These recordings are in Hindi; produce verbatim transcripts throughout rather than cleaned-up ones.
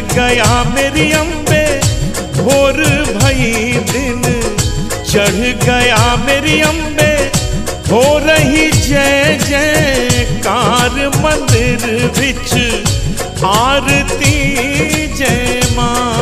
गया मेरी अम्बे भोर भई दिन, चढ़ गया मेरी अम्बे हो रही जय जयकार मंदिर विच आरती जय मां।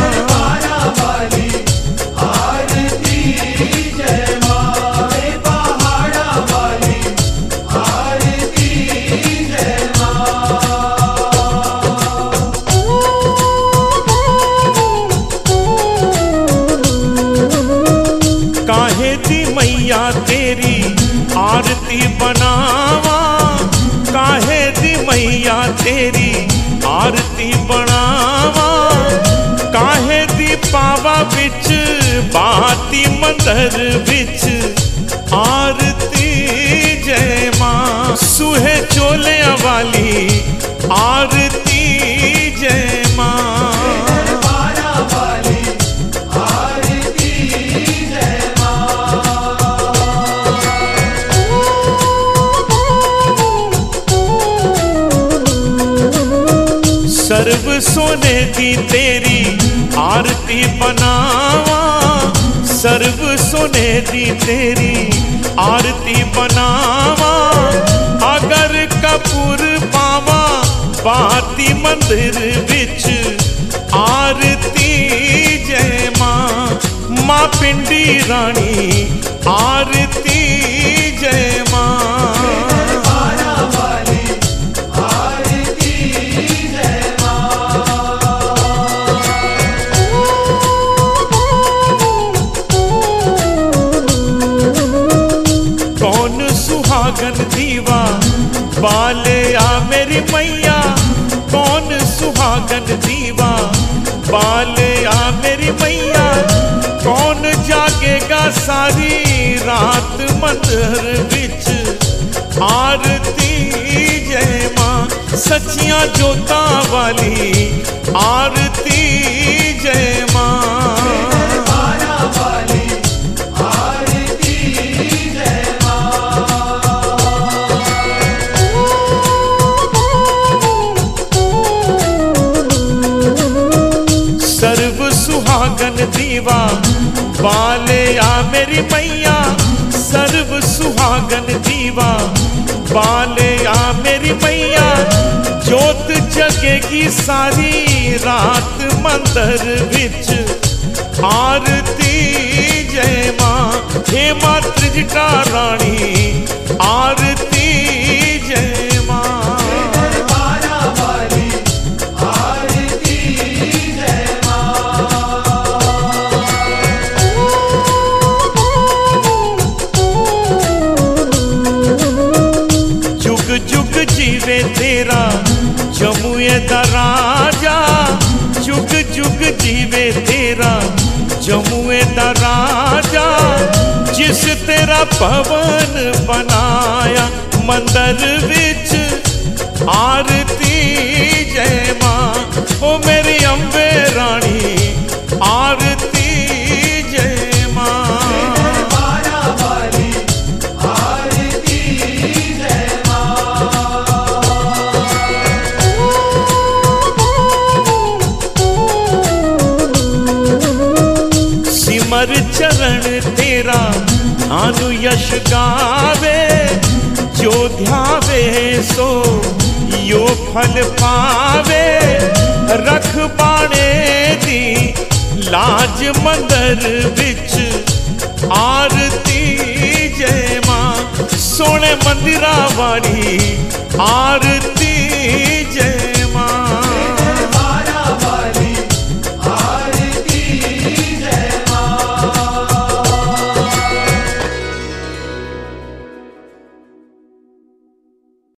काहे दी मैया तेरी आरती बनावा, काहे दी मैया तेरी आरती बनावा, काहे दी पावा बिच बाती मंदर बिच आरती जय मां। सुहे चोले वाली आरती जय मां। सर्व सोने दी तेरी आरती बनावा, सर्व सोने दी तेरी आरती बनावा, अगर कपूर पावा बाती मंदिर विच आरती जय मां। मां पिंडी रानी आरती जय मां। सुहागन दीवा बाले आ मेरी मैया, कौन सुहागन दीवा बाले आ मेरी मैया, कौन जागेगा सारी रात मंदिर विच आरती जय मां। सच्चियां जोता वाली आरती जय मां। सर्व सुहागन दीवा बाले आ मेरी मैया, सर्व सुहागन दीवा बाले आ मेरी मैया, जोत जगेगी सारी रात मंदिर विच आरती जय मां। हे मां त्रिजटा रानी आरती जय मां। जुग जीवे तेरा जमुए दा राजा, जुग जुग जीवे तेरा जमुए दा राजा, जिस तेरा भवन बनाया मंदिर विच आरती जय मां। ओ मेरी अम्बे रानी आरती जय मां। सिमर चरण तेरा आनु यश गावे, जो ध्यावे सो यो फल पावे। रख बाणे दी लाज मंदिर विच आरती जय मां। सोने मंदिरा वाली आरती